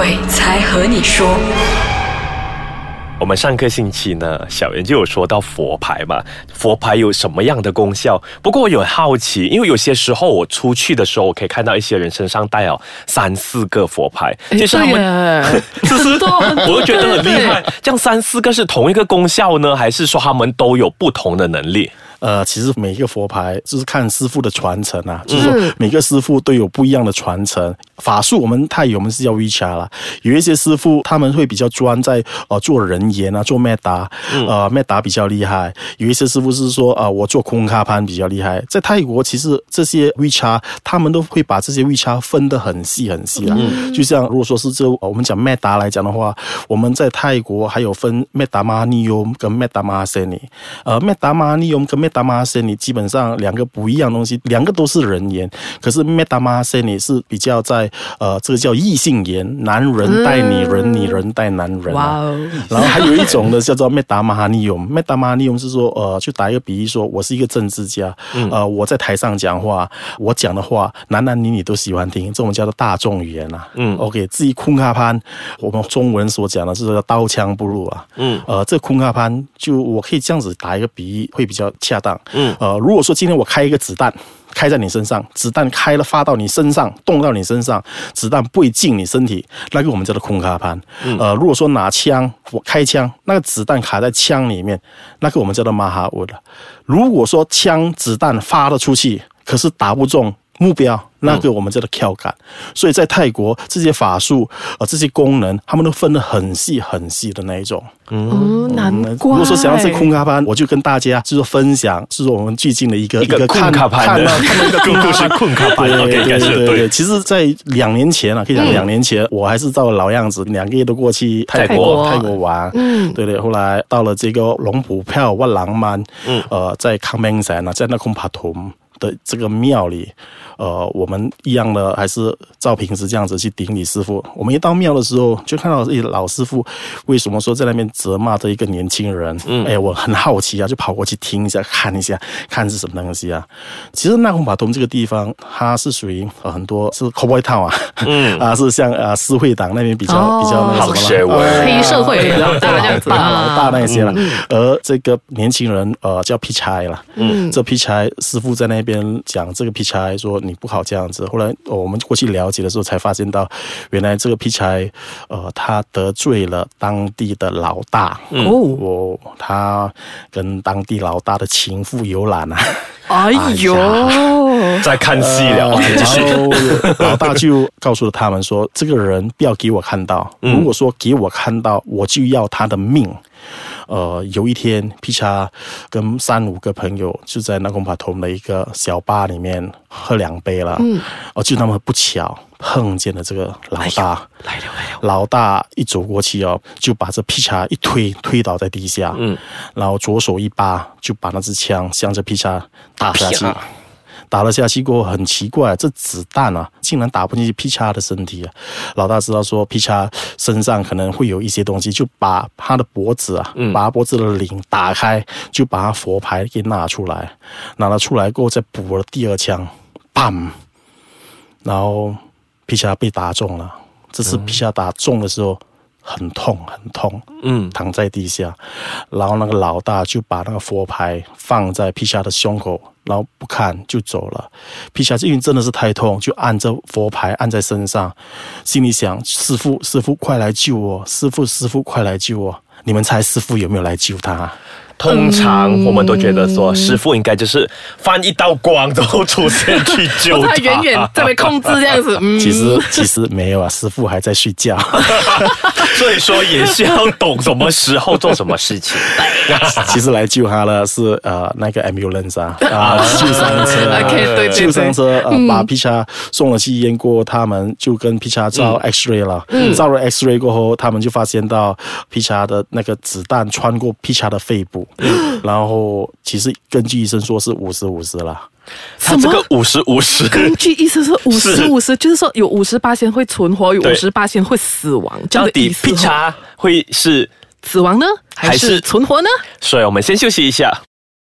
鬼才和你说。 我们上个星期呢，小袁就有说到佛牌嘛，佛牌有什么样的功效？不过我有好奇，因为有些时候我出去的时候，我可以看到一些人身上带了3-4个佛牌，其实他们就是我就觉得很厉害。这样3-4个是同一个功效呢，还是说他们都有不同的能力？ 其实每一个佛牌就是看师傅的传承啊，就是说每个师傅都有不一样的传承。法术我们泰语我们是叫 Wicca 啦，有一些师傅他们会比较专在做人言啊，做 Meta，Meta 比较厉害。有一些师傅是说我做空卡盘比较厉害。在泰国其实这些 Wicca 他们都会把这些 Wicca 分得很细很细啦。就像如果说是我们讲 Meta 来讲的话，我们在泰国还有分 Meta Mahaniom 跟 Meta Mahaseni。Meta Mahaniom 跟Meta Mahaseni 基本上两个不一样的东西，两个都是人言，可是 Meta Mahaseni 是比较在这个叫异性言，男人带女人，女人带男人。哇哦！然后还有一种呢叫做 Meta Mahaniom。Meta Mahaniom 是说就打一个比喻说，我是一个政治家，我在台上讲话，我讲的话男男女女都喜欢听，这种叫做大众语言啊。OK， 至于空卡潘，我们中文所讲的是叫刀枪不入啊。这空卡潘就我可以这样子打一个比喻，会比较恰当。如果说今天我开一个子弹开在你身上，子弹开了发到你身上，动到你身上，子弹不会进你身体，那个我们叫做空卡潘。如果说拿枪我开枪，那个子弹卡在枪里面，那个我们叫做马哈乌了。如果说枪子弹发了出去，可是打不中目标，那个我们叫做跳杆。所以在泰国这些法术这些功能他们都分得很细很细的那一种。 难怪。 如果说想要是空卡潘，我就跟大家就是分享，就是我们最近的一个空卡潘的看到一个故事空卡潘。 对。其实在2年前可以讲2年前，我还是照老样子2个月都过去泰国玩。对，后来到了这个龙浦票万郎曼，在康明山在那空帕图的这个庙里，我们一样的还是照平时这样子去顶礼师傅。我们一到庙的时候，就看到老师傅为什么说在那边责骂这一个年轻人。我很好奇啊，就跑过去听一下，看一下，看是什么东西啊。其实那空帕通这个地方，它是属于很多是 cowboy town 是像私会党那边比较那个什么黑社会大老大那些了。而这个年轻人叫皮差了。这皮差师傅在那边讲这个皮差说你不好这样子。后来我们过去了解的时候才发现到，原来这个皮差他得罪了当地的老大。他跟当地老大的情妇有染啊。 哎呦， 在看戏了。 然后老大就告诉了他们说，这个人不要给我看到，如果说给我看到，我就要他的命。有一天皮查跟3-5个朋友就在那空帕通的一个小巴里面喝2杯了。就那么不巧碰见了这个老大。来了。老大一走过去就把这皮查一推倒在地下。然后左手一扒就把那支枪向着皮查打下去。打了下去过后，很奇怪，这子弹竟然打不进去皮查的身体。老大知道说皮查身上可能会有一些东西，就把他的脖子把他脖子的领打开，就把他佛牌给拿出来。拿了出来过后，再补了第2枪，BAM！然后皮查被打中了。这次皮查打中的时候很痛，躺在地下。然后那个老大就把那个佛牌放在皮查的胸口，然后不看就走了。皮查因为真的是太痛，就按着佛牌按在身上，心里想：师傅快来救我！师傅快来救我！你们猜师傅有没有来救他？ 通常我们都觉得说，师傅应该就是翻一道光之后出现去救他， 他远远在被控制这样子。 其实没有啊，师傅还在睡觉。 所以说也是要懂什么时候做什么事情。 其实来救他的是那个 ambulance 救伤车。救伤车把皮查送了去医院过后，他们就跟皮查照 X-ray 了。照了 X-ray 过后，他们就发现到皮查的那个子弹穿过皮查的肺部。然后其实根据医生说是50-50啦。 他这个50-50， 根据医生说50-50，就是说有50%会存活，有50%会死亡。 到底皮查会是死亡呢，还是存活呢？ 所以我们先休息一下。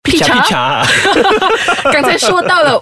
劈叉。 刚才说到了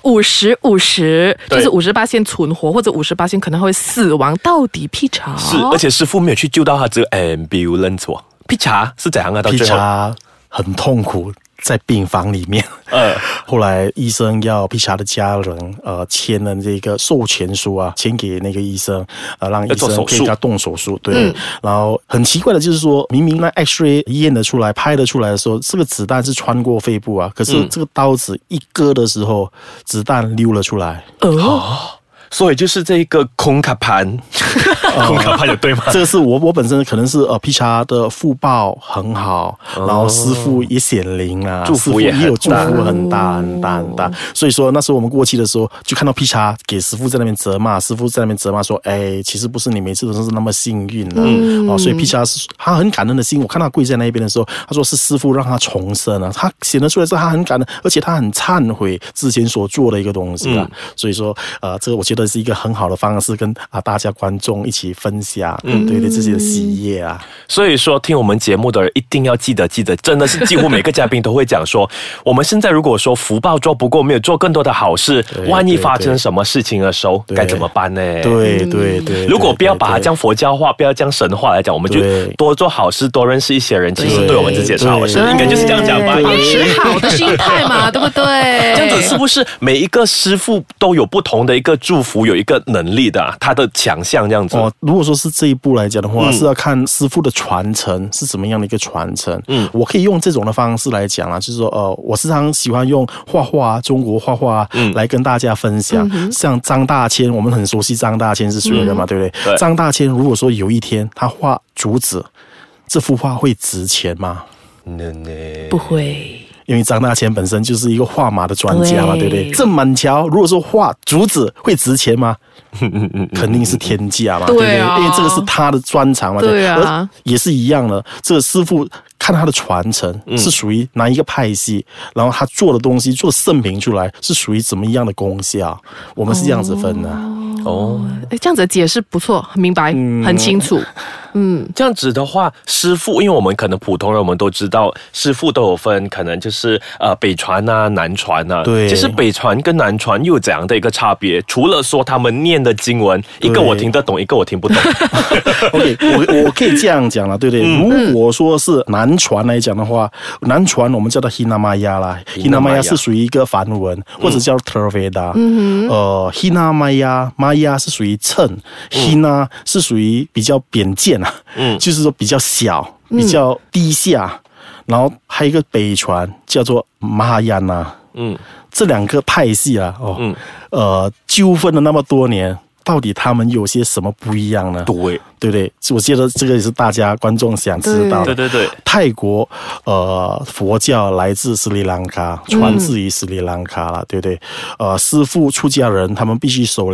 50-50， 对就是50%存活或者50%可能会死亡，到底劈叉？ 是，而且师傅没有去救到他，只有 ambulance 哦。劈叉是怎样啊？到劈最后， 叉很痛苦，在病房里面。后来医生要劈叉的家人签了这个授权书啊，签给那个医生，让医生可以给他动手术。对，然后很奇怪的就是说，明明那 X-ray 验得出来、拍得出来的时候，这个子弹是穿过肺部啊，可是这个刀子一割的时候，子弹溜了出来。 所以就是这个空卡盘，空卡盘有对吗？ 这个是我本身可能是劈叉的福报很好，然后师父也显灵啊， 祝福也有祝福很大很大很大。所以说那时候我们过去的时候，就看到劈叉给师父在那边责骂，师父在那边责骂说：“哎，其实不是你每次都是那么幸运的。”所以劈叉是他很感恩的心。我看他跪在那边的时候，他说是师父让他重生了，他显得出来是他很感恩，而且他很忏悔之前所做的一个东西啊。所以说这个我觉得是一个很好的方式，跟大家观众一起分享，对自己的喜悦啊。 所以说，听我们节目的人一定要记得，真的是几乎每个嘉宾都会讲说，我们现在如果说福报做不够，没有做更多的好事，万一发生什么事情的时候，该怎么办呢？ 对。 如果不要把它将佛教化，不要将神话来讲，我们就多做好事，多认识一些人，其实对我们自己也是好事，应该就是这样讲吧。 保持好的心态嘛，对不对？ 这样子是不是每一个师父都有不同的一个祝福，有一个能力的他的强项这样子？ 如果说是这一步来讲的话，是要看师父的传承是怎么样的一个传承。我可以用这种的方式来讲啦，就是说我时常喜欢用画画，中国画画来跟大家分享。像张大千，我们很熟悉张大千是谁人嘛，对不对？ 对。 张大千如果说有一天他画竹子，这幅画会值钱吗？ 不会。 因为张大千本身就是一个画马的专家嘛，对不对？郑板桥如果说画竹子会值钱吗？肯定是天价嘛，对不对？因为这个是他的专长嘛， 对啊。 而也是一样的，这个师父看他的传承是属于哪一个派系，然后他做的东西做圣品出来是属于怎么样的功效，我们是这样子分的。 这样子的解释不错，很明白，很清楚。 这样子的话，师父，因为我们可能普通人我们都知道，师父都有分，可能就是北传啊、南传啊。 对。 其实北传跟南传又有怎样的一个差别？除了说他们念的经文，一个我听得懂，一个我听不懂。 OK， 我可以这样讲了，对不对？如果说是南传来讲的话，南传我们叫做 Hinamaya 啦 ，Hinamaya 是属于一个梵文，或者叫 Theravada。Hinamaya 是属于称，Hina 是属于比较扁健啊，就是说比较小、比较低下。然后还有一个北传叫做玛雅纳，这两个派系啊，纠纷了那么多年，到底他们有些什么不一样呢？对不对？我觉得这个也是大家观众想知道的。 对。泰国佛教来自斯里兰卡，传自于斯里兰卡了，对不对？师父出家人他们必须守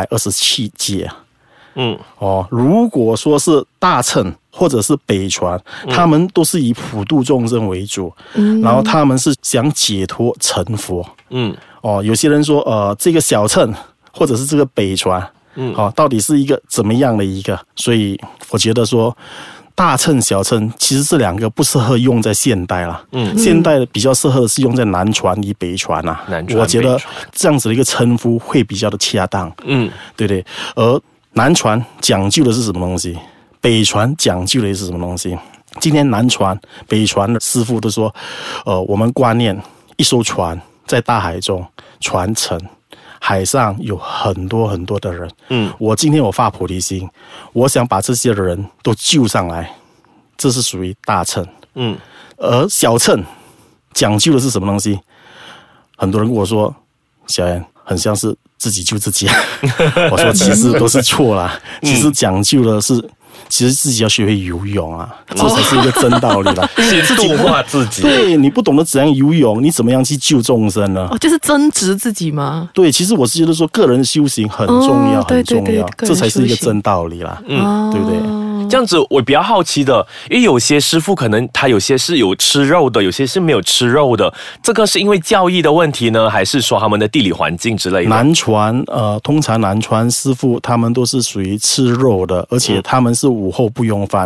227戒。如果说是大乘或者是北传，他们都是以普度众生为主，然后他们是想解脱成佛。有些人说这个小乘或者是这个北传，到底是一个怎么样的一个？所以我觉得说大乘小乘其实这两个不适合用在现代啦。现代比较适合的是用在南传与北传啊。我觉得这样子的一个称呼会比较的恰当。对不对？而南传讲究的是什么东西？北传讲究的是什么东西？今天南传、北传的师父都说，我们观念一艘船在大海中传承，海上有很多很多的人。我今天我发菩提心，我想把这些人都救上来，这是属于大乘。而小乘讲究的是什么东西？很多人跟我说，小燕很像是自己救自己。我说其实都是错啦，其实讲究的是，其实自己要学会游泳啊，这才是一个真道理啦。 先度化自己。 对，你不懂得怎样游泳，你怎么样去救众生呢？ 就是增值自己吗？ 对，其实我是觉得说个人修行很重要，很重要，这才是一个真道理啦。对不对？ 这样子我比较好奇的，因为有些师父可能他有些是有吃肉的，有些是没有吃肉的，这个是因为教义的问题呢，还是说他们的地理环境之类的？ 南传通常南传师父他们都是属于吃肉的，而且他们是午后不用饭。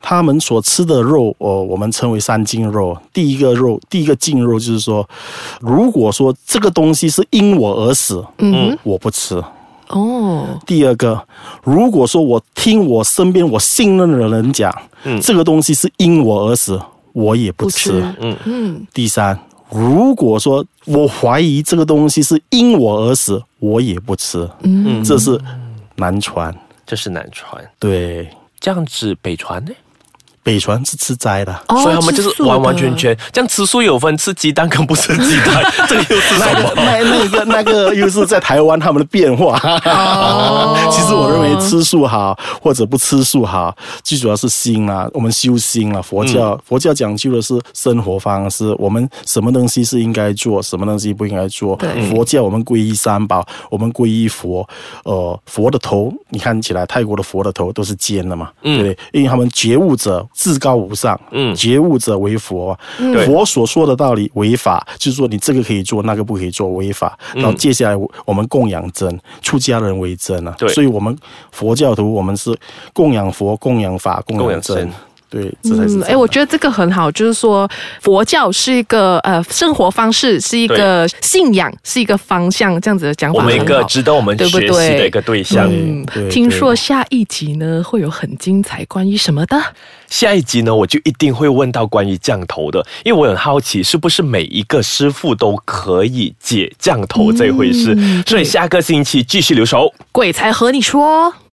他们所吃的肉，我们称为三净肉。第一个净肉就是说，如果说这个东西是因我而死，我不吃。第二个，如果说我听我身边我信任的人讲，这个东西是因我而死，我也不吃。第三，如果说我怀疑这个东西是因我而死，我也不吃。这是南传，对。 这样子北传呢？ 北传是吃斋的， 所以他们就是完完全全这样吃素有分吃鸡蛋跟不吃鸡蛋，这个又是什么？ 那个又是在台湾他们的变化。其实我认为吃素好或者不吃素好，最主要是心啊，我们修心啊。佛教讲究的是生活方式，我们什么东西是应该做，什么东西不应该做。佛教我们皈依三宝，我们皈依佛。佛的头，你看起来泰国的佛的头都是尖的嘛，对不对？因为他们觉悟者至高无上，觉悟者为佛。佛所说的道理为法，就是说你这个可以做，那个不可以做，为法。然后接下来我们供养真，出家人为真啊。所以我们佛教徒，我们是供养佛、供养法、供养真。对，这才是我觉得这个很好，就是说佛教是一个生活方式，是一个信仰，是一个方向，这样子的讲法很好。 我们一个值得我们学习的一个对象。 听说下一集呢会有很精彩，关于什么的？ 下一集呢，我就一定会问到关于降头的，因为我很好奇，是不是每一个师父都可以解降头这回事？所以下个星期继续留守， 鬼才和你说。